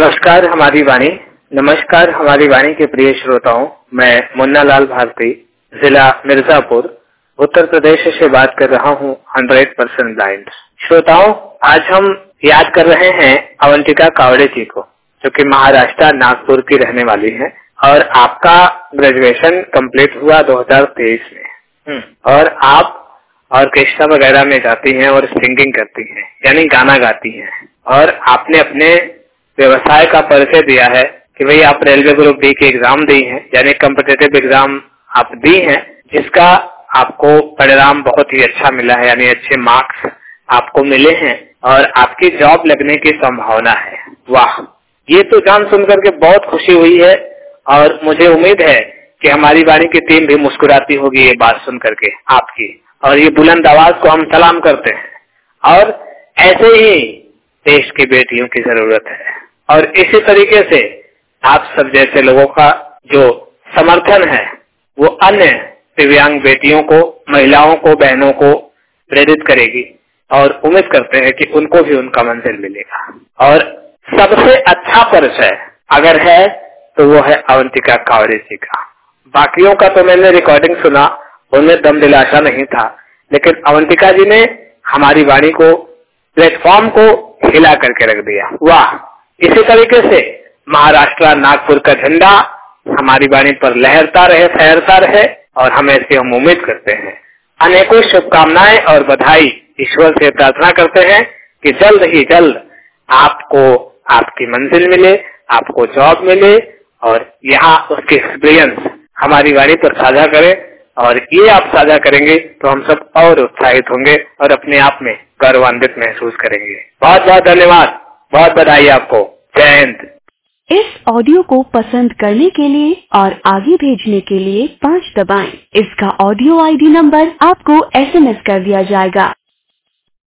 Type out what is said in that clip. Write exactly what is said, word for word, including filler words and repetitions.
नमस्कार हमारी वाणी नमस्कार हमारी वाणी के प्रिय श्रोताओं, मैं मुन्ना लाल भारती, जिला मिर्जापुर, उत्तर प्रदेश से बात कर रहा हूँ। हंड्रेड परसेंट ब्लाइंड श्रोताओं, आज हम याद कर रहे हैं अवंतिका कावड़े जी को, जो कि महाराष्ट्र नागपुर की रहने वाली है और आपका ग्रेजुएशन कंप्लीट हुआ दो हज़ार तेईस में और आप ऑर्केस्ट्रा वगैरह में जाती हैं और सिंगिंग करती हैं, यानी गाना गाती हैं। और आपने अपने व्यवसाय का परिचय दिया है कि भाई आप रेलवे ग्रुप डी की एग्जाम दी हैं, यानी कॉम्पिटिटिव एग्जाम आप दी हैं, जिसका आपको परिणाम बहुत ही अच्छा मिला है, यानी अच्छे मार्क्स आपको मिले हैं और आपकी जॉब लगने की संभावना है। वाह, ये तो जान सुनकर के बहुत खुशी हुई है और मुझे उम्मीद है कि हमारी वाणी की टीम भी मुस्कुराती होगी ये बात सुन करके आपकी, और ये बुलंद आवाज को हम सलाम करते हैं। और ऐसे ही देश की बेटियों की जरूरत है और इसी तरीके से आप सब जैसे लोगों का जो समर्थन है वो अन्य दिव्यांग बेटियों को, महिलाओं को, बहनों को प्रेरित करेगी और उम्मीद करते हैं कि उनको भी उनका मंजिल मिलेगा। और सबसे अच्छा परिचय अगर है तो वो है अवंतिका कावड़े जी का। बाकियों का तो मैंने रिकॉर्डिंग सुना, उनमें दम दिलासा नहीं था, लेकिन अवंतिका जी ने हमारी वाणी को, प्लेटफॉर्म को हिला करके रख दिया। वाह, इसी तरीके से महाराष्ट्र नागपुर का झंडा हमारी वाणी पर लहरता रहे, फहरता रहे और हम ऐसी हम उम्मीद करते हैं। अनेकों शुभकामनाएं और बधाई ईश्वर से प्रार्थना करते हैं कि जल्द ही जल्द आपको आपकी मंजिल मिले, आपको जॉब मिले और यहाँ उसके एक्सपीरियंस हमारी वाणी पर साझा करें। और ये आप साझा करेंगे तो हम सब और उत्साहित होंगे और अपने आप में गौरवान्वित महसूस करेंगे। बहुत बहुत धन्यवाद, बहुत बधाई आपको। जय हिंद। इस ऑडियो को पसंद करने के लिए और आगे भेजने के लिए पाँच दबाएं। इसका ऑडियो आईडी नंबर आपको एसएमएस कर दिया जाएगा।